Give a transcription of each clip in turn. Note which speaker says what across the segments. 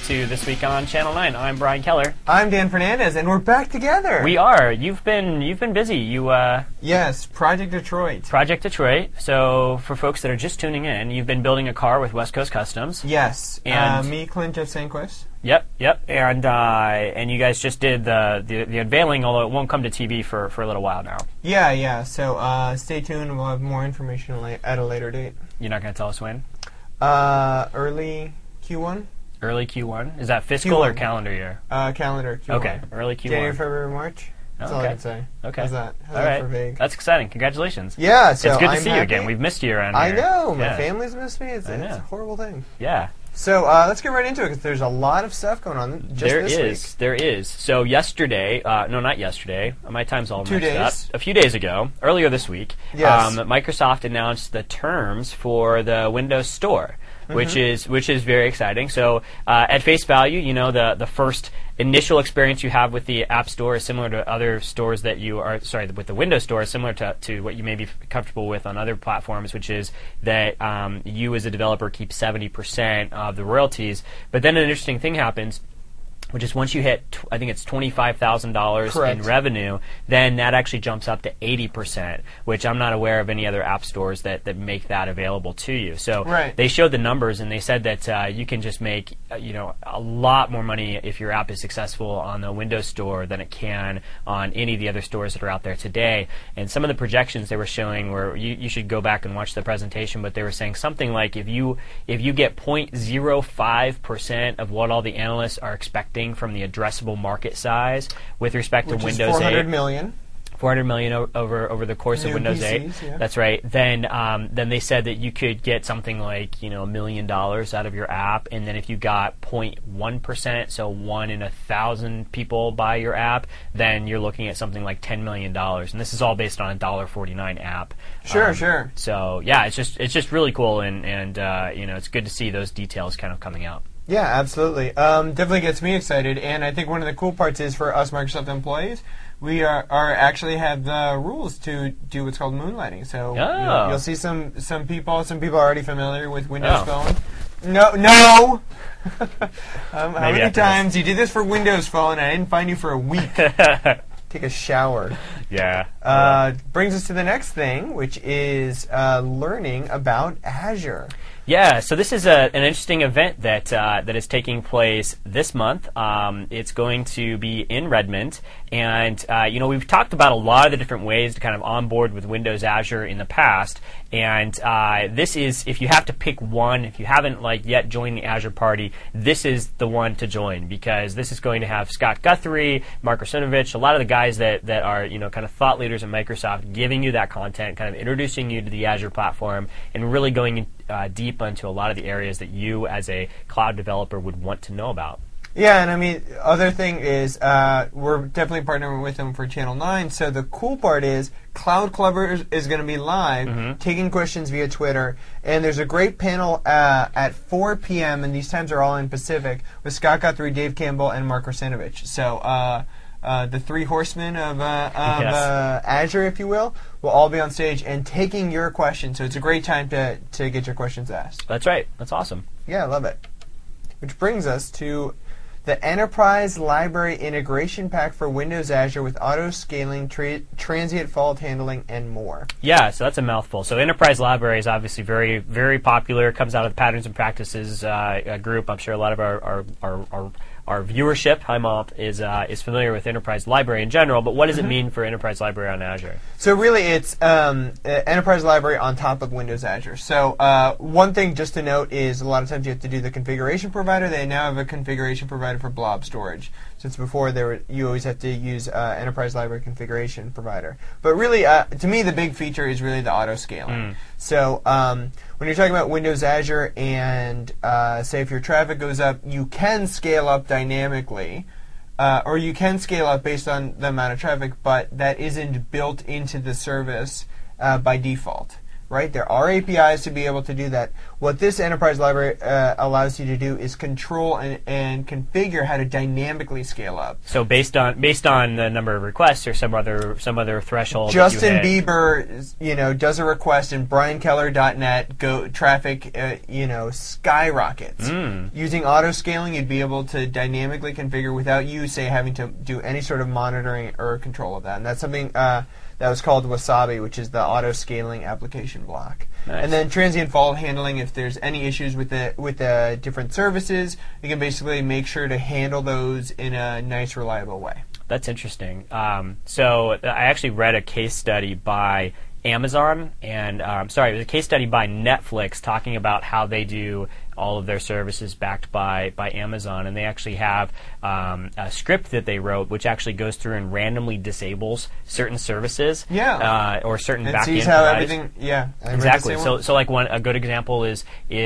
Speaker 1: to This Week on Channel 9. I'm Brian Keller.
Speaker 2: I'm Dan Fernandez, and we're back together.
Speaker 1: We are. You've been busy.
Speaker 2: Yes, Project Detroit.
Speaker 1: Project Detroit. So for folks that are just tuning in, you've been building a car with West Coast Customs.
Speaker 2: Yes.
Speaker 1: And
Speaker 2: me, Clint, Jeff Sanquist.
Speaker 1: Yep. And you guys just did the unveiling, although it won't come to TV for a little while now.
Speaker 2: Yeah. So stay tuned. We'll have more information at a later date.
Speaker 1: You're not going to tell us when?
Speaker 2: Early Q1.
Speaker 1: Early Q1? Is that fiscal
Speaker 2: Q1.
Speaker 1: Or calendar year?
Speaker 2: Calendar Q1.
Speaker 1: Okay, early Q1.
Speaker 2: January, February, March. That's all I can say.
Speaker 1: Okay.
Speaker 2: How's that?
Speaker 1: All right.
Speaker 2: For vague?
Speaker 1: That's exciting. Congratulations.
Speaker 2: Yeah, so
Speaker 1: it's good to
Speaker 2: I'm
Speaker 1: see
Speaker 2: happy.
Speaker 1: you again. We've missed you around
Speaker 2: I
Speaker 1: here.
Speaker 2: know. My
Speaker 1: Yeah.
Speaker 2: family's missed me. It's a horrible thing.
Speaker 1: Yeah.
Speaker 2: So let's get right into it because there's a lot of stuff going on this week.
Speaker 1: There is. So yesterday, no, not yesterday. My time's all mixed up. A few days ago, earlier this week,
Speaker 2: yes.
Speaker 1: Microsoft announced the terms for the Windows Store, which is very exciting. So at face value, you know, the first initial experience you have with the App Store is similar to other stores that with the Windows Store is similar to what you may be comfortable with on other platforms, which is that you as a developer keep 70% of the royalties. But then an interesting thing happens, which is once you hit, I think it's $25,000 in revenue, then that actually jumps up to 80%, which I'm not aware of any other app stores that make that available to you. So they showed the numbers, and they said that you can just make a lot more money if your app is successful on the Windows Store than it can on any of the other stores that are out there today. And some of the projections they were showing were, you should go back and watch the presentation, but they were saying something like if you get 0.05% of what all the analysts are expecting from the addressable market size with respect to Windows 8.
Speaker 2: 400 million.
Speaker 1: 400 million over the course of Windows 8.
Speaker 2: Yeah.
Speaker 1: That's right. Then they said that you could get something like $1 million out of your app, and then if you got 0.1%, so 1 in 1,000 people buy your app, then you're looking at something like $10 million. And this is all based on a $1.49 app.
Speaker 2: Sure.
Speaker 1: So yeah, it's just really cool, and it's good to see those details kind of coming out.
Speaker 2: Yeah, absolutely. Definitely gets me excited, and I think one of the cool parts is for us Microsoft employees, we are actually have the rules to do what's called moonlighting. So you'll see some people are already familiar with Windows Phone. No. How many times you did this for Windows Phone? I didn't find you for a week. Take a shower.
Speaker 1: Yeah.
Speaker 2: Brings us to the next thing, which is learning about Azure.
Speaker 1: Yeah, so this is an interesting event that is taking place this month. It's going to be in Redmond, and we've talked about a lot of the different ways to kind of onboard with Windows Azure in the past, and this is, if you have to pick one, if you haven't yet joined the Azure party, this is the one to join, because this is going to have Scott Guthrie, Mark Russinovich, a lot of the guys that are kind of thought leaders at Microsoft, giving you that content, kind of introducing you to the Azure platform, and really going deep into a lot of the areas that you as a cloud developer would want to know about.
Speaker 2: Yeah, and I mean, other thing is we're definitely partnering with them for Channel 9, so the cool part is Cloud Clubber is going to be live, taking questions via Twitter, and there's a great panel at 4 p.m., and these times are all in Pacific, with Scott Guthrie, Dave Campbell, and Mark Russinovich. So the three horsemen of Azure, if you will all be on stage and taking your questions. So it's a great time to get your questions asked.
Speaker 1: That's right. That's awesome.
Speaker 2: Yeah, I love it. Which brings us to the Enterprise Library Integration Pack for Windows Azure with auto-scaling, transient fault handling, and more.
Speaker 1: Yeah, so that's a mouthful. So Enterprise Library is obviously very, very popular. It comes out of the Patterns and Practices group. I'm sure a lot of our viewership, hi Mom, is familiar with Enterprise Library in general, but what does it mean for Enterprise Library on Azure?
Speaker 2: So really it's Enterprise Library on top of Windows Azure. So one thing just to note is a lot of times you have to do the configuration provider. They now have a configuration provider for blob storage. Since before you always have to use Enterprise Library Configuration Provider. But really, to me, the big feature is really the auto-scaling. So when you're talking about Windows Azure and say if your traffic goes up, you can scale up dynamically, or you can scale up based on the amount of traffic, but that isn't built into the service by default. Right? There are APIs to be able to do that. What this enterprise library allows you to do is control and configure how to dynamically scale up.
Speaker 1: So based on the number of requests or some other threshold.
Speaker 2: Justin Bieber, does a request and BrianKeller.net traffic, skyrockets. Using auto scaling, you'd be able to dynamically configure without you, say, having to do any sort of monitoring or control of that. And that's something that was called Wasabi, which is the auto scaling application block.
Speaker 1: Nice.
Speaker 2: And then transient fault handling. If there's any issues with the different services, you can basically make sure to handle those in a nice, reliable way.
Speaker 1: That's interesting. So I actually read a case study by Amazon, and it was a case study by Netflix talking about how they do all of their services backed by Amazon, and they actually have a script that they wrote which actually goes through and randomly disables certain services, or certain back-end
Speaker 2: sees how
Speaker 1: providers.
Speaker 2: everything,
Speaker 1: Exactly. So like a good example is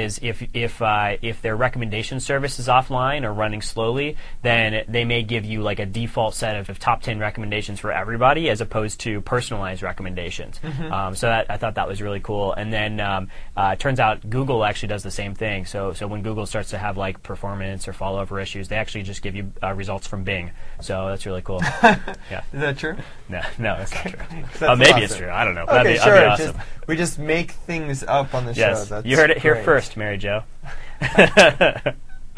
Speaker 1: if their recommendation service is offline or running slowly, then they may give you like a default set of top 10 recommendations for everybody as opposed to personalized recommendations. So I thought that was really cool. And then it turns out Google actually does the same thing. So when Google starts to have like performance or follow-over issues, they actually just give you results from Bing. So that's really cool. Yeah.
Speaker 2: Is that true?
Speaker 1: No, it's not true.
Speaker 2: That's
Speaker 1: Maybe
Speaker 2: awesome.
Speaker 1: It's true. I don't know.
Speaker 2: Okay,
Speaker 1: That'd be awesome.
Speaker 2: We just make things up on the
Speaker 1: Yes,
Speaker 2: show. That's
Speaker 1: you heard it here
Speaker 2: great.
Speaker 1: first, Mary Jo.
Speaker 2: That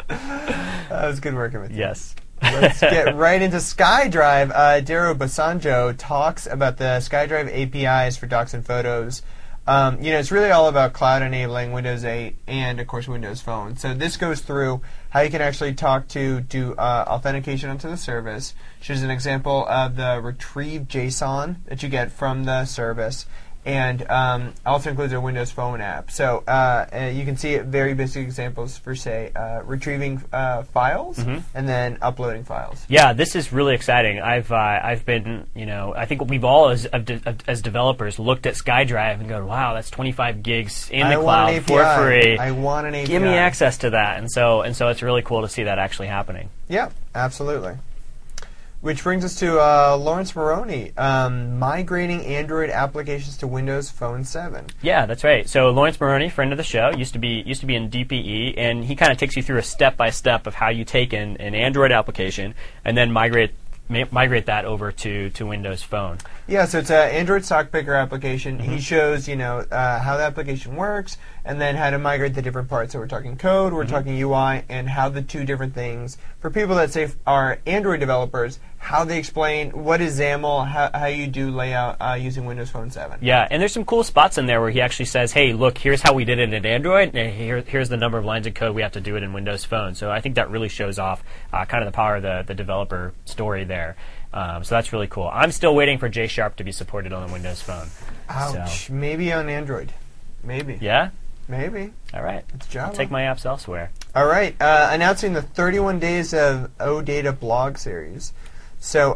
Speaker 2: was good working with you.
Speaker 1: Yes.
Speaker 2: Let's get right into SkyDrive. Dario Basanjo talks about the SkyDrive APIs for docs and photos. It's really all about cloud enabling Windows 8 and, of course, Windows Phone. So this goes through how you can actually do authentication onto the service. Here's an example of the retrieve JSON that you get from the service. And also includes a Windows Phone app. So you can see very basic examples for, say, retrieving files and then uploading files.
Speaker 1: Yeah, this is really exciting. I've been, I think we've all as developers looked at SkyDrive and go, wow, that's 25 gigs in the cloud for free.
Speaker 2: I want an API.
Speaker 1: Give me access to that. And so it's really cool to see that actually happening.
Speaker 2: Yeah, absolutely. Which brings us to Lawrence Moroney, migrating Android applications to Windows Phone 7.
Speaker 1: Yeah, that's right. So Lawrence Moroney, friend of the show, used to be in DPE, and he kind of takes you through a step-by-step of how you take an Android application and then migrate that over to Windows Phone.
Speaker 2: Yeah, so it's an Android stock picker application. He shows, how the application works, and then how to migrate the different parts. So we're talking code, we're talking UI, and how the two different things, for people that say are Android developers, how they explain what is XAML, how you do layout using Windows Phone 7.
Speaker 1: Yeah, and there's some cool spots in there where he actually says, hey, look, here's how we did it in Android, and here's the number of lines of code we have to do it in Windows Phone. So I think that really shows off kind of the power of the developer story there. So that's really coal. I'm still waiting for J# to be supported on the Windows Phone.
Speaker 2: Ouch. So. Maybe on Android. Maybe.
Speaker 1: Yeah?
Speaker 2: Maybe.
Speaker 1: All right.
Speaker 2: It's Java.
Speaker 1: I'll take my apps elsewhere.
Speaker 2: All right. Announcing the 31 Days of OData blog series. So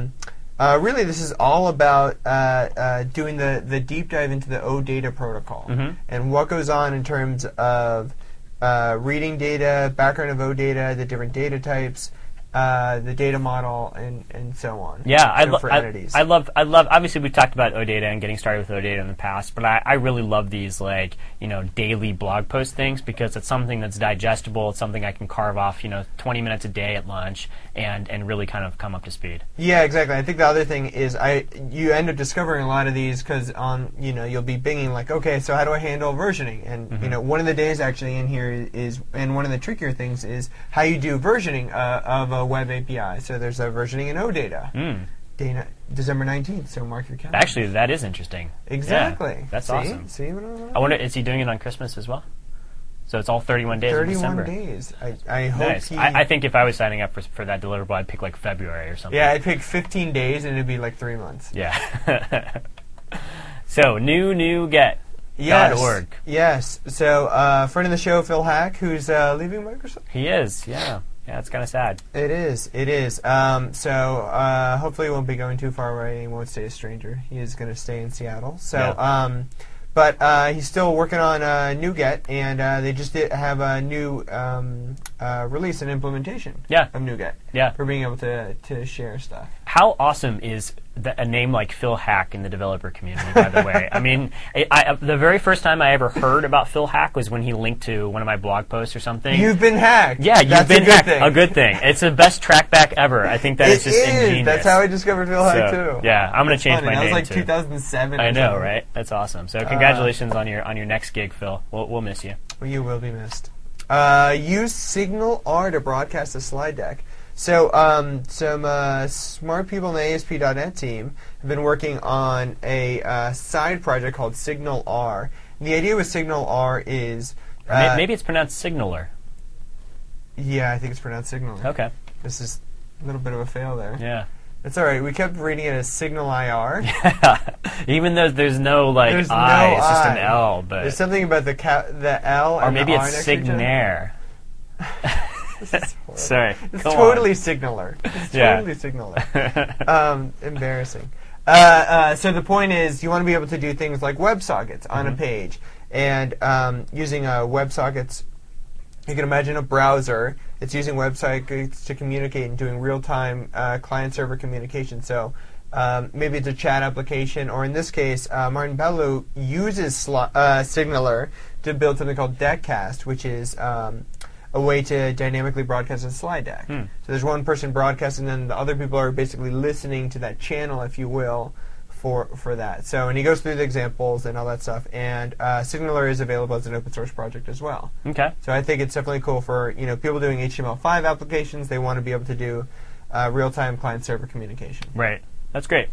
Speaker 2: really this is all about doing the deep dive into the OData protocol and what goes on in terms of reading data, background of OData, the different data types, the data model, and so on.
Speaker 1: Yeah, I love. Obviously, we've talked about OData and getting started with OData in the past, but I really love these daily blog post things because it's something that's digestible. It's something I can carve off 20 minutes a day at lunch and really kind of come up to speed. Yeah,
Speaker 2: exactly. I think the other thing is you end up discovering a lot of these because you'll be binging like, okay, so how do I handle versioning? And one of the days actually in here is, and one of the trickier things is how you do versioning of a web API. So there's a versioning in OData. December 19th, so mark your calendar.
Speaker 1: Actually, that is interesting.
Speaker 2: Exactly.
Speaker 1: Yeah, that's awesome.
Speaker 2: See what I'm
Speaker 1: I wonder, is he doing it on Christmas as well? So it's all 31 days
Speaker 2: 31
Speaker 1: in December.
Speaker 2: 31 days. I hope
Speaker 1: nice. I think if I was signing up for that deliverable, I'd pick like February or something.
Speaker 2: Yeah, I'd pick 15 days and it'd be like 3 months.
Speaker 1: Yeah. So, new.get.
Speaker 2: Yes.
Speaker 1: .org.
Speaker 2: Yes. So, friend of the show, Phil Hack, who's leaving Microsoft.
Speaker 1: He is, yeah. Yeah, it's kind of sad.
Speaker 2: It is. So hopefully he won't be going too far away. He won't stay a stranger. He is going to stay in Seattle. So, yeah. But he's still working on NuGet, and they just have a new release and implementation of NuGet for being able to share stuff.
Speaker 1: How awesome is a name like Phil Hack in the developer community, by the way? I mean, the very first time I ever heard about Phil Hack was when he linked to one of my blog posts or something.
Speaker 2: You've been hacked.
Speaker 1: Yeah,
Speaker 2: That's
Speaker 1: you've been hacked.
Speaker 2: Thing.
Speaker 1: A good thing. It's the best trackback ever. I think that is just ingenious.
Speaker 2: That's how I discovered Phil Hack too.
Speaker 1: Yeah, I'm going to change my name
Speaker 2: That was like
Speaker 1: too.
Speaker 2: 2007.
Speaker 1: I know, right? That's awesome. So congratulations on your next gig, Phil. We'll miss you.
Speaker 2: Well, you will be missed. Use Signal R to broadcast a slide deck. So some smart people in the ASP.NET team have been working on a side project called Signal R. And the idea with Signal R is...
Speaker 1: maybe it's pronounced Signaler.
Speaker 2: Yeah, I think it's pronounced Signaler.
Speaker 1: Okay.
Speaker 2: This is a little bit of a fail there.
Speaker 1: Yeah.
Speaker 2: It's all right. We kept reading it as Signal IR.
Speaker 1: Yeah. Even though there's no
Speaker 2: There's
Speaker 1: I,
Speaker 2: no
Speaker 1: it's just
Speaker 2: I.
Speaker 1: an L. But
Speaker 2: There's something about the L
Speaker 1: or
Speaker 2: and
Speaker 1: maybe
Speaker 2: the R
Speaker 1: it's
Speaker 2: next to each other.
Speaker 1: Signaire.
Speaker 2: This is horrible.
Speaker 1: Sorry.
Speaker 2: It's
Speaker 1: Go
Speaker 2: totally
Speaker 1: on.
Speaker 2: Signaler. It's
Speaker 1: Yeah.
Speaker 2: totally Signaler. Embarrassing. So the point is, you want to be able to do things like WebSockets on a page, and using WebSockets, you can imagine a browser. It's using WebSockets to communicate and doing real-time client-server communication. So maybe it's a chat application, or in this case, Martin Pellew uses Signaler to build something called Deckcast, which is a way to dynamically broadcast a slide deck. So there's one person broadcasting, and the other people are basically listening to that channel, if you will, for that. So, and he goes through the examples and all that stuff, and Signaler is available as an open source project as well.
Speaker 1: Okay.
Speaker 2: So I think it's definitely cool for people doing HTML5 applications. They want to be able to do real-time client-server communication.
Speaker 1: Right. That's great.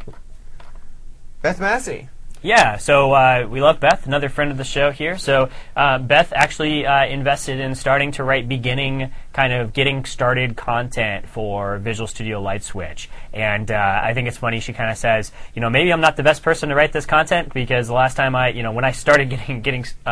Speaker 2: Beth Massey.
Speaker 1: Yeah, so we love Beth, another friend of the show here. So Beth actually invested in starting to write getting started content for Visual Studio Light Switch. And I think it's funny, she kind of says, maybe I'm not the best person to write this content, because the last time when I started getting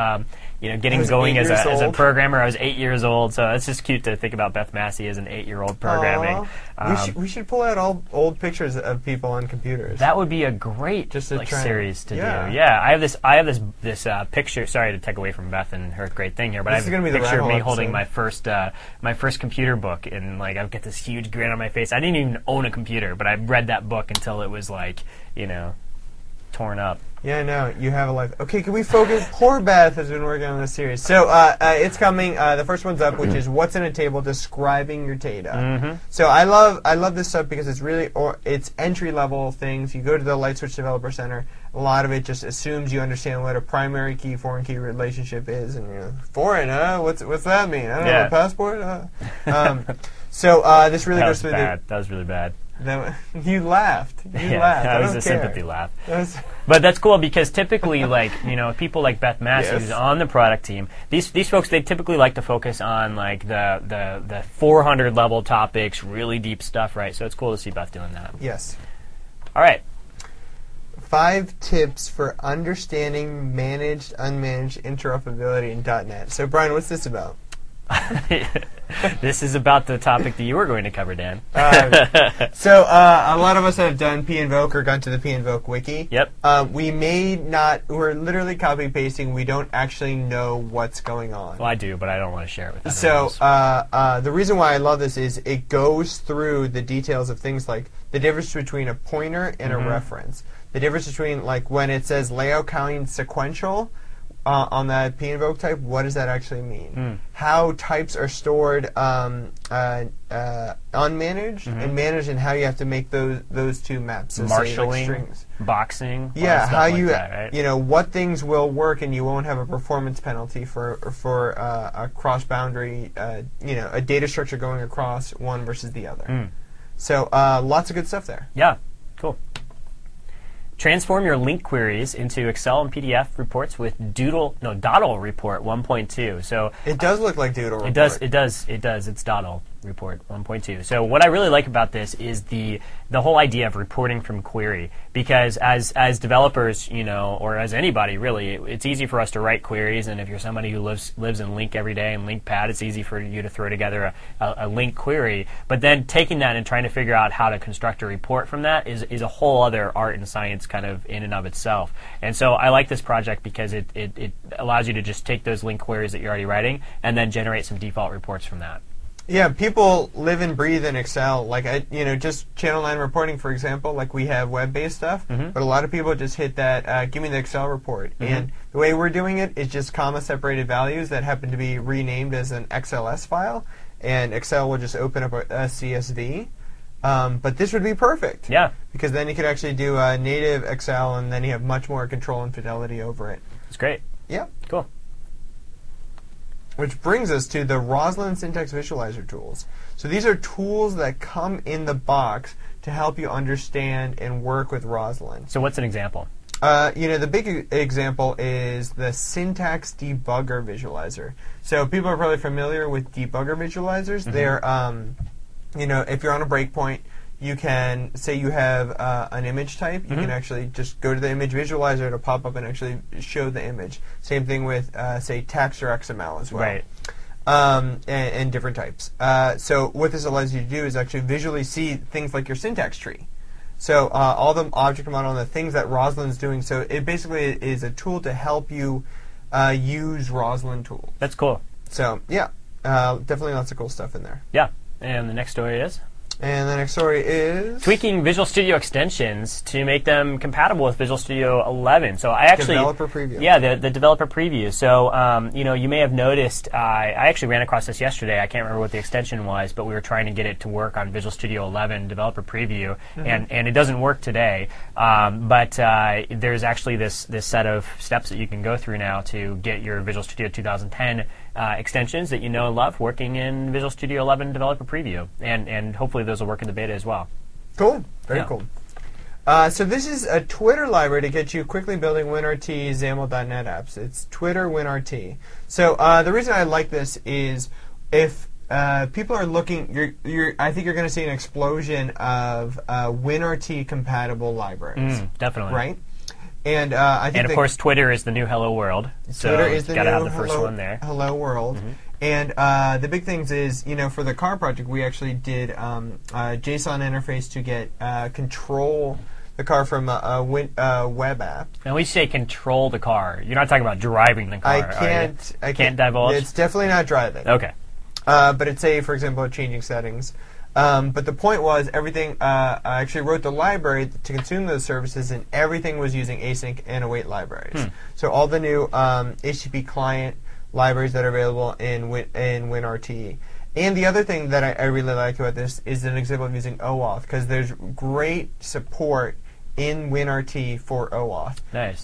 Speaker 1: going as a programmer, I was 8 years old. So it's just cute to think about Beth Massey as an 8-year-old programming.
Speaker 2: We should pull out all old pictures of people on computers.
Speaker 1: That would be a great series to do. Yeah, I have this picture. Sorry to take away from Beth and her great thing here, but
Speaker 2: This
Speaker 1: I have
Speaker 2: is
Speaker 1: a
Speaker 2: gonna be the
Speaker 1: picture of me
Speaker 2: rat hole
Speaker 1: holding
Speaker 2: episode.
Speaker 1: my first computer book, and I've got this huge grin on my face. I didn't even own a computer, but I read that book until it was torn up.
Speaker 2: Yeah, I know. You have a life. Okay, can we focus? Poor Beth has been working on this series. So it's coming. The first one's up, which is what's in a table describing your data. So I love this stuff because it's really it's entry level things. You go to the Lightswitch Developer Center. A lot of it just assumes you understand what a primary key foreign key relationship is, and foreign, What's that mean? I don't know. A passport. So this really goes through
Speaker 1: That was really bad.
Speaker 2: You laughed. You laughed.
Speaker 1: That was a sympathy laugh. But that's cool because typically, people like Beth Massey, who's on the product team, these folks, they typically like to focus on the 400 level topics, really deep stuff, right? So it's cool to see Beth doing that.
Speaker 2: Yes.
Speaker 1: All right.
Speaker 2: 5 tips for understanding managed, unmanaged interoperability in .NET. So Brian, what's this about?
Speaker 1: This is about the topic that you were going to cover, Dan.
Speaker 2: So a lot of us have done pinvoke or gone to the pinvoke wiki.
Speaker 1: Yep.
Speaker 2: We're literally copy pasting. We don't actually know what's going on.
Speaker 1: Well, I do, but I don't want to share it with others.
Speaker 2: So the reason why I love this is it goes through the details of things like the difference between a pointer and a reference. The difference between when it says layout counting sequential on that pinvoke type, what does that actually mean? How types are stored unmanaged and managed, and how you have to make those two maps. So
Speaker 1: marshalling,
Speaker 2: strings.
Speaker 1: Boxing.
Speaker 2: Yeah, how you
Speaker 1: that, right?
Speaker 2: what things will work, and you won't have a performance penalty for a cross boundary. A data structure going across one versus the other. So lots of good stuff there.
Speaker 1: Yeah, cool. Transform your link queries into Excel and PDF reports with Dottle Report 1.2. So
Speaker 2: it does look like Doodle Report.
Speaker 1: It does. It's Dottle Report 1.2. So what I really like about this is the whole idea of reporting from query, because as developers, or as anybody really, it's easy for us to write queries, and if you're somebody who lives in Link every day and LinkPad, it's easy for you to throw together a link query. But then taking that and trying to figure out how to construct a report from that is a whole other art and science kind of in and of itself. And so I like this project because it allows you to just take those link queries that you're already writing and then generate some default reports from that.
Speaker 2: Yeah, people live and breathe in Excel. Like, just Channel 9 reporting, for example, like we have web-based stuff, but a lot of people just hit that, give me the Excel report. And the way we're doing it is just comma-separated values that happen to be renamed as an XLS file, and Excel will just open up a CSV. But this would be perfect.
Speaker 1: Yeah.
Speaker 2: Because then you could actually do a native Excel, and then you have much more control and fidelity over it.
Speaker 1: It's great.
Speaker 2: Yeah.
Speaker 1: Cool.
Speaker 2: Which brings us to the Roslyn Syntax Visualizer tools. So these are tools that come in the box to help you understand and work with Roslyn.
Speaker 1: So what's an example?
Speaker 2: The big example is the Syntax Debugger Visualizer. So people are probably familiar with debugger visualizers. They're, if you're on a breakpoint, you can say you have an image type. You can actually just go to the image visualizer to pop up and actually show the image. Same thing with, say, text or XML as well.
Speaker 1: Right.
Speaker 2: And different types. So what this allows you to do is actually visually see things like your syntax tree. So all the object model and the things that Roslyn's doing. So it basically is a tool to help you use Roslyn tools.
Speaker 1: That's cool.
Speaker 2: So, yeah, definitely lots of cool stuff in there.
Speaker 1: Yeah. And the next story is?
Speaker 2: And the next story is
Speaker 1: tweaking Visual Studio extensions to make them compatible with Visual Studio 11. So I actually
Speaker 2: developer preview.
Speaker 1: Yeah, the developer preview. So you may have noticed I actually ran across this yesterday. I can't remember what the extension was, but we were trying to get it to work on Visual Studio 11 developer preview, and it doesn't work today. But there's actually this set of steps that you can go through now to get your Visual Studio 2010 extensions that you know and love working in Visual Studio 11 developer preview, and hopefully those will work in the beta as well.
Speaker 2: Cool. Very cool. So this is a Twitter library to get you quickly building WinRT XAML.NET apps. It's Twitter WinRT. So the reason I like this is if people are looking, I think you're going to see an explosion of WinRT compatible libraries.
Speaker 1: Definitely.
Speaker 2: Right? And I think
Speaker 1: of course, Twitter is the new Hello World. So
Speaker 2: Twitter is the
Speaker 1: gotta
Speaker 2: new
Speaker 1: have the first one there.
Speaker 2: Hello World. And the big things is, for the car project, we actually did JSON interface to get control the car from a web app.
Speaker 1: And we say control the car. You're not talking about driving the car. I can't divulge.
Speaker 2: It's definitely not driving.
Speaker 1: Okay.
Speaker 2: But it's for example, changing settings. But the point was everything. I actually wrote the library to consume those services, and everything was using async and await libraries. So all the new HTTP client libraries that are available in WinRT. And the other thing that I really like about this is an example of using OAuth, because there's great support in WinRT for OAuth.
Speaker 1: Nice.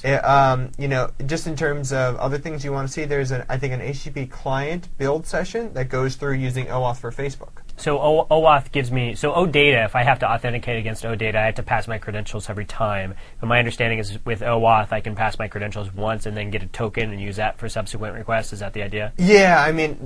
Speaker 2: Just in terms of other things you want to see, there's I think an HTTP client build session that goes through using OAuth for Facebook.
Speaker 1: So OAuth gives me, so OData, if I have to authenticate against OData, I have to pass my credentials every time. But my understanding is with OAuth, I can pass my credentials once and then get a token and use that for subsequent requests. Is that the idea?
Speaker 2: Yeah, I mean,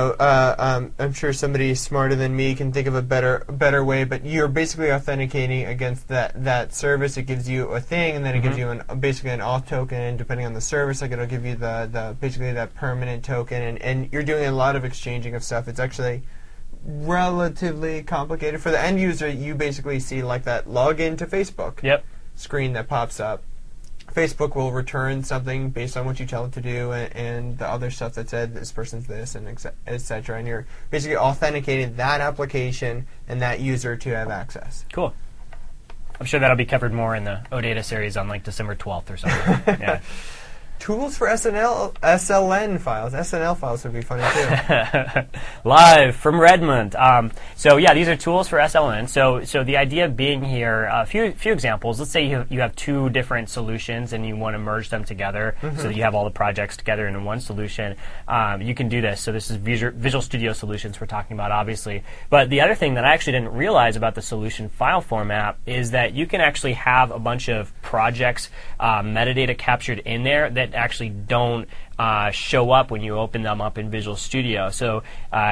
Speaker 2: I'm sure somebody smarter than me can think of a better way, but you're basically authenticating against that service. It gives you a thing, and then it gives you basically an auth token, and depending on the service, like it'll give you the basically that permanent token, and you're doing a lot of exchanging of stuff. It's actually relatively complicated. For the end user, you basically see like that login to Facebook screen that pops up. Facebook will return something based on what you tell it to do, and the other stuff that said this person's this, and etc. And you're basically authenticating that application and that user to have access.
Speaker 1: Cool. I'm sure that'll be covered more in the OData series on like December 12th or something. Yeah.
Speaker 2: Tools for SLN files. SNL files would be funny too.
Speaker 1: Live from Redmond. So yeah, these are tools for SLN. So the idea being here, a few examples. Let's say you have two different solutions and you want to merge them together so that you have all the projects together in one solution. You can do this. So this is Visual Studio Solutions we're talking about, obviously. But the other thing that I actually didn't realize about the solution file format is that you can actually have a bunch of projects metadata captured in there that actually don't show up when you open them up in Visual Studio. So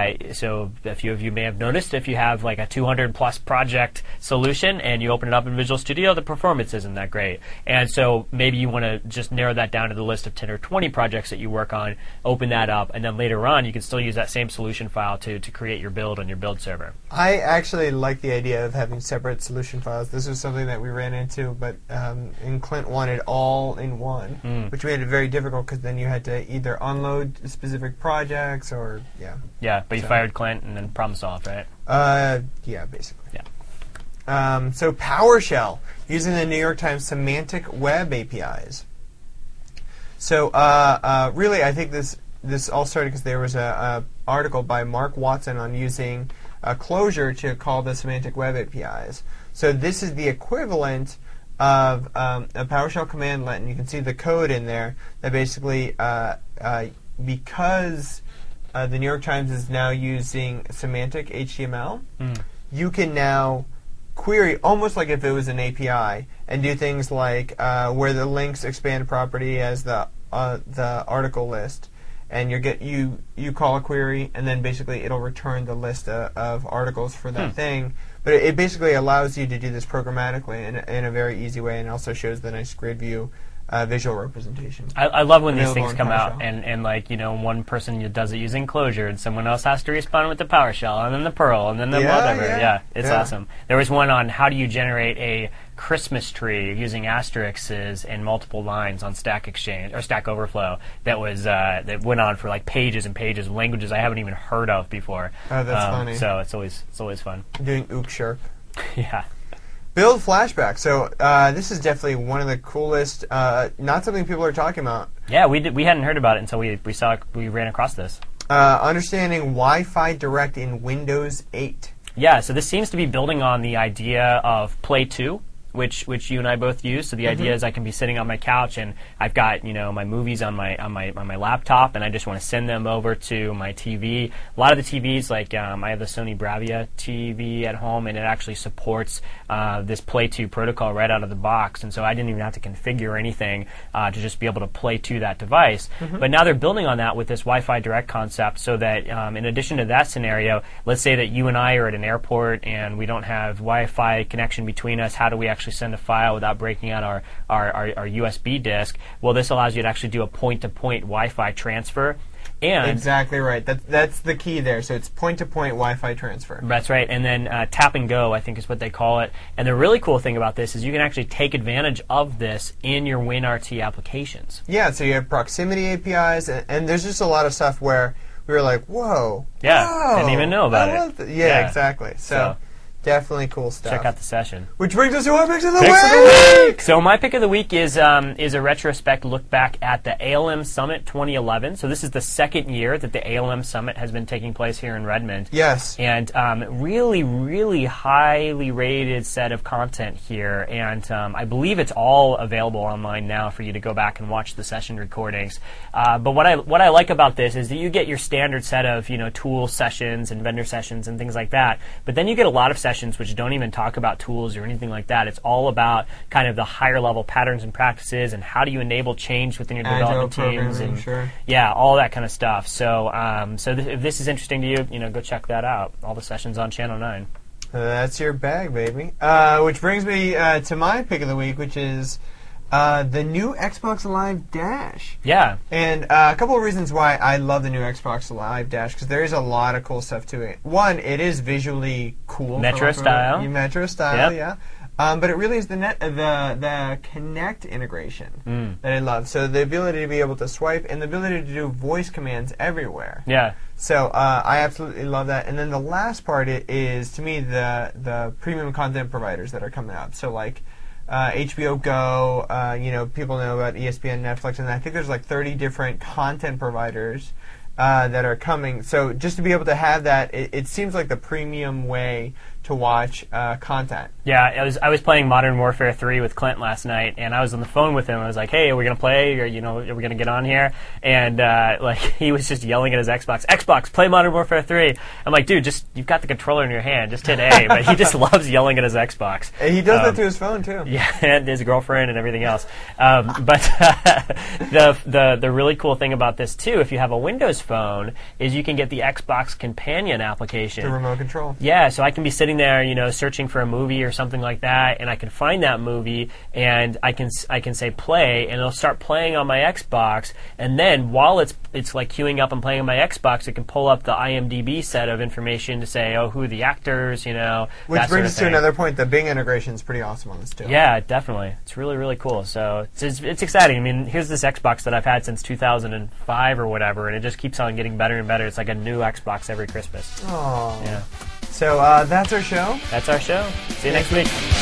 Speaker 1: a few of you may have noticed if you have like a 200-plus project solution and you open it up in Visual Studio, the performance isn't that great. And so maybe you want to just narrow that down to the list of 10 or 20 projects that you work on, open that up, and then later on you can still use that same solution file to create your build on your build server.
Speaker 2: I actually like the idea of having separate solution files. This was something that we ran into, but and Clint wanted all in one, which made it very difficult because then you had to either unload specific projects or
Speaker 1: Yeah, but you fired Clint and then problem solved, right?
Speaker 2: Yeah, basically.
Speaker 1: Yeah.
Speaker 2: So PowerShell using the New York Times semantic web APIs. So really, I think this all started because there was a article by Mark Watson on using Clojure to call the semantic web APIs. So this is the equivalent of a PowerShell commandlet, and you can see the code in there that basically, because the New York Times is now using semantic HTML, you can now query almost like if it was an API and do things like where the links expand property as the article list, and you call a query, and then basically it'll return the list of articles for that thing. But it basically allows you to do this programmatically in a very easy way, and also shows the nice grid view visual representation.
Speaker 1: I love when these things
Speaker 2: in
Speaker 1: come out,
Speaker 2: PowerShell.
Speaker 1: and like, one person does it using Clojure, and someone else has to respond with the PowerShell, and then the Perl, and then the whatever. Yeah, it's awesome. There was one on how do you generate a Christmas tree using asterisks in multiple lines on Stack Exchange or Stack Overflow that was that went on for like pages and pages of languages I haven't even heard of before.
Speaker 2: Oh, that's funny.
Speaker 1: So it's always fun.
Speaker 2: Doing Ook Sharp.
Speaker 1: Yeah.
Speaker 2: Build Flashback. So this is definitely one of the coolest. Not something people are talking about.
Speaker 1: Yeah, we hadn't heard about it until we ran across this.
Speaker 2: Understanding Wi-Fi Direct in Windows 8.
Speaker 1: Yeah, so this seems to be building on the idea of Play 2, which you and I both use. So the idea is I can be sitting on my couch and I've got my movies on my laptop, and I just want to send them over to my TV. A lot of the TVs, like I have the Sony Bravia TV at home, and it actually supports this Play 2 protocol right out of the box, and so I didn't even have to configure anything to just be able to play to that device. But now they're building on that with this Wi-Fi Direct concept, so that in addition to that scenario, let's say that you and I are at an airport and we don't have Wi-Fi connection between us. How do we actually send a file without breaking out our USB disk? Well, this allows you to actually do a point-to-point Wi-Fi transfer. And
Speaker 2: exactly right. That's the key there. So it's point-to-point Wi-Fi transfer.
Speaker 1: That's right. And then tap and go, I think, is what they call it. And the really cool thing about this is you can actually take advantage of this in your WinRT applications.
Speaker 2: Yeah. So you have proximity APIs, and there's just a lot of stuff where we were like, "Whoa,
Speaker 1: yeah,
Speaker 2: whoa,
Speaker 1: didn't even know about it."
Speaker 2: Yeah, exactly. So definitely cool stuff.
Speaker 1: Check out the session.
Speaker 2: Which brings us to our picks of the week.
Speaker 1: So my pick of the week is a retrospect look back at the ALM Summit 2011. So this is the second year that the ALM Summit has been taking place here in Redmond.
Speaker 2: Yes.
Speaker 1: And really, really highly rated set of content here. And I believe it's all available online now for you to go back and watch the session recordings. But what I like about this is that you get your standard set of tool sessions and vendor sessions and things like that. But then you get a lot of sessions which don't even talk about tools or anything like that. It's all about kind of the higher level patterns and practices and how do you enable change within your development teams and all that kind of stuff. So if this is interesting to you, go check that out. All the sessions on Channel 9.
Speaker 2: That's your bag, baby. Which brings me to my pick of the week, which is the new Xbox Live Dash.
Speaker 1: Yeah.
Speaker 2: And a couple of reasons why I love the new Xbox Live Dash, because there is a lot of cool stuff to it. One, it is visually cool.
Speaker 1: Metro style.
Speaker 2: Metro style, yeah. But it really is the Kinect integration that I love. So the ability to be able to swipe and the ability to do voice commands everywhere.
Speaker 1: Yeah.
Speaker 2: So I absolutely love that. And then the last part is, to me, the premium content providers that are coming up. So like HBO Go, people know about ESPN, Netflix, and I think there's like 30 different content providers that are coming. So just to be able to have that, it seems like the premium way to watch content.
Speaker 1: Yeah, I was playing Modern Warfare 3 with Clint last night, and I was on the phone with him. I was like, "Hey, are we gonna play? Or are we gonna get on here?" And he was just yelling at his Xbox, "Xbox, play Modern Warfare 3." I'm like, "Dude, you've got the controller in your hand. Just hit A." But he just loves yelling at his Xbox.
Speaker 2: And he does that to his phone too.
Speaker 1: Yeah, and his girlfriend and everything else. But the really cool thing about this too, if you have a Windows phone, is you can get the Xbox Companion application.
Speaker 2: The remote control.
Speaker 1: Yeah, so I can be sitting sitting there, searching for a movie or something like that, and I can find that movie, and I can say play, and it'll start playing on my Xbox, and then while it's like queuing up and playing on my Xbox, it can pull up the IMDb set of information to say, who are the actors,
Speaker 2: Which brings us to another point. The Bing integration is pretty awesome on this too.
Speaker 1: Yeah, definitely. It's really, really cool. So it's exciting. I mean, here's this Xbox that I've had since 2005 or whatever, and it just keeps on getting better and better. It's like a new Xbox every Christmas.
Speaker 2: Oh.
Speaker 1: Yeah.
Speaker 2: So that's our show.
Speaker 1: That's our show. See you next week.